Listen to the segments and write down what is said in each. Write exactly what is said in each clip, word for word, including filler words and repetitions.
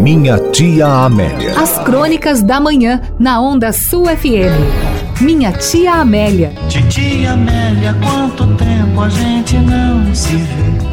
Minha Tia Amélia. As crônicas da manhã na Onda Sul F M. Minha Tia Amélia. Titia Amélia, quanto tempo a gente não se vê.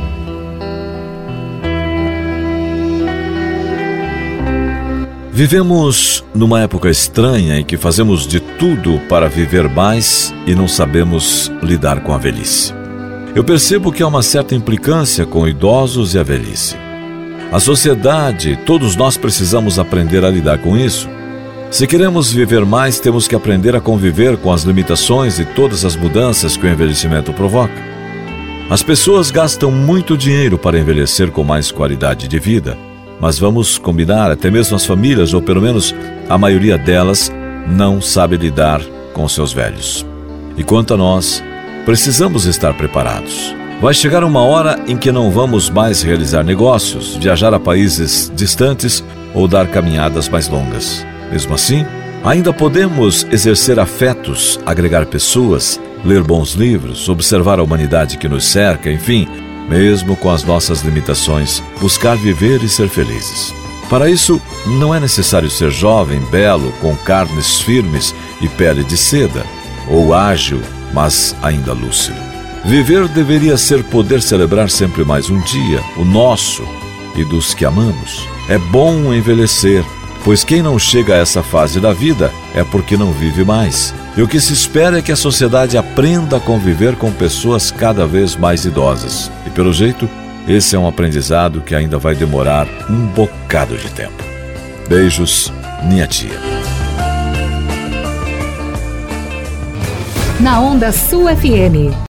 Vivemos numa época estranha em que fazemos de tudo para viver mais e não sabemos lidar com a velhice. Eu percebo que há uma certa implicância com idosos e a velhice. A sociedade, todos nós precisamos aprender a lidar com isso. Se queremos viver mais, temos que aprender a conviver com as limitações e todas as mudanças que o envelhecimento provoca. As pessoas gastam muito dinheiro para envelhecer com mais qualidade de vida, mas vamos combinar, até mesmo as famílias, ou pelo menos a maioria delas, não sabe lidar com seus velhos. E quanto a nós, precisamos estar preparados. Vai chegar uma hora em que não vamos mais realizar negócios, viajar a países distantes ou dar caminhadas mais longas. Mesmo assim, ainda podemos exercer afetos, agregar pessoas, ler bons livros, observar a humanidade que nos cerca, enfim, mesmo com as nossas limitações, buscar viver e ser felizes. Para isso, não é necessário ser jovem, belo, com carnes firmes e pele de seda, ou ágil, mas ainda lúcido. Viver deveria ser poder celebrar sempre mais um dia, o nosso e dos que amamos. É bom envelhecer, pois quem não chega a essa fase da vida é porque não vive mais. E o que se espera é que a sociedade aprenda a conviver com pessoas cada vez mais idosas. E pelo jeito, esse é um aprendizado que ainda vai demorar um bocado de tempo. Beijos, minha tia. Na Onda Sul F M.